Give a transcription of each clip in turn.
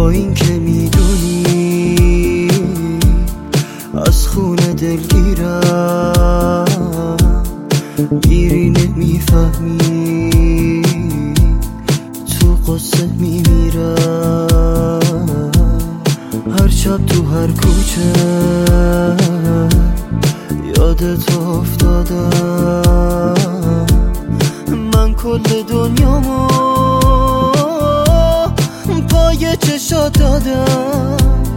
با این که میدونی از خونه دلگیرم میری نمیفهمی تو قصه میمیرم هر شب تو هر کوچه یادت افتادم من کل دنیامو پای چشات دادم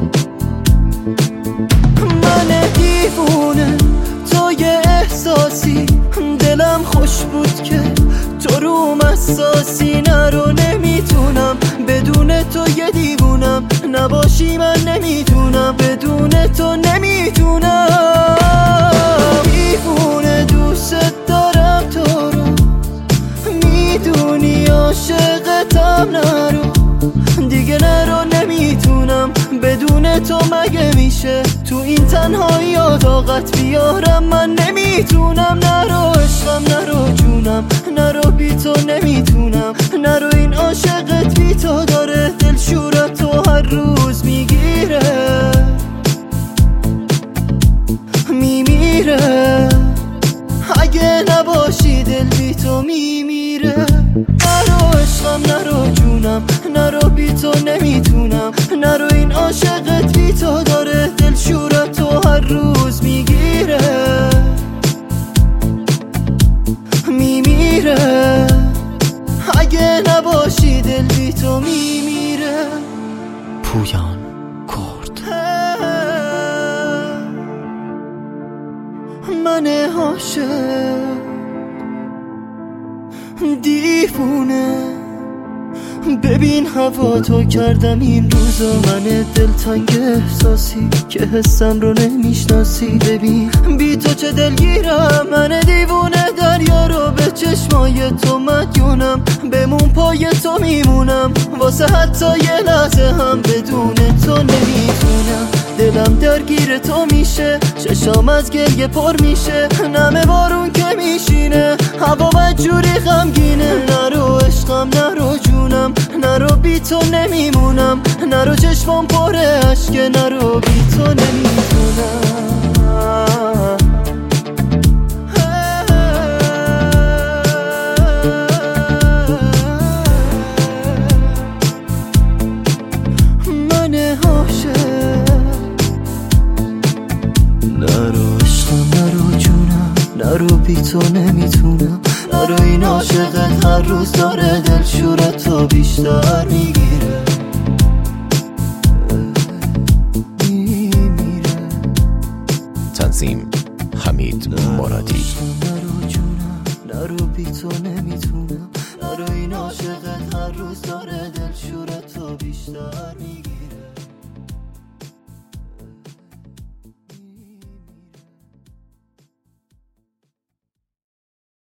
من دیوونه تو یه احساسی دلم خوش بود که تو روم اساسی نرو نمیتونم بدون تو یه دیوونم نباشی من نمیتونم بدون تو نمیتونم دیوونه دوست دارم تو رو میدونی عاشقتم نرو دیگه نرو نمیتونم بدون تو مگه میشه تو این تنهایی طاقت بیارم من نمیتونم نرو عشقم نرو جونم نرو بی تو نمیتونم نرو این عاشقت بی تو داره دل شورت تو هر روز میگیره میمیره اگه نباشی دل بی تو میمیره نرو عشقم نرو جونم نرو بی تو نمیتونم نرو این عاشقت بی تو داره دل شورت تو هر روز میگیره میمیره اگه نباشی دل بی تو میمیره پویان کرد من عاشق دیوونه ببین هوا تو کردم این روزا من دلتنگ احساسی که حسم رو نمیشناسی ببین بی تو چه دلگیرم من دیوونه دریا رو به چشمای تو مدیونم بمون پای تو میمونم واسه حتی یه لحظه هم بدون تو نمیتونم دلم درگیر تو میشه چشام از گریه پر میشه نمه بارون که میشینه هوا بدجوری غمگینه نرو عشقم نرو جونم نرو بی تو نمیمونم نرو چشمام پر اشکه نرو بی تو نمیتونم من عاشق نرو عشقم نرو جونم نرو بی تو نمیتونم نرو این عاشقت هر روز داره دل شورت تو بیشتر میگیره میمیره تنظیم حمید مرادی نرو جونم نرو بی تو نمیتونم نرو این عاشقت هر روز داره دل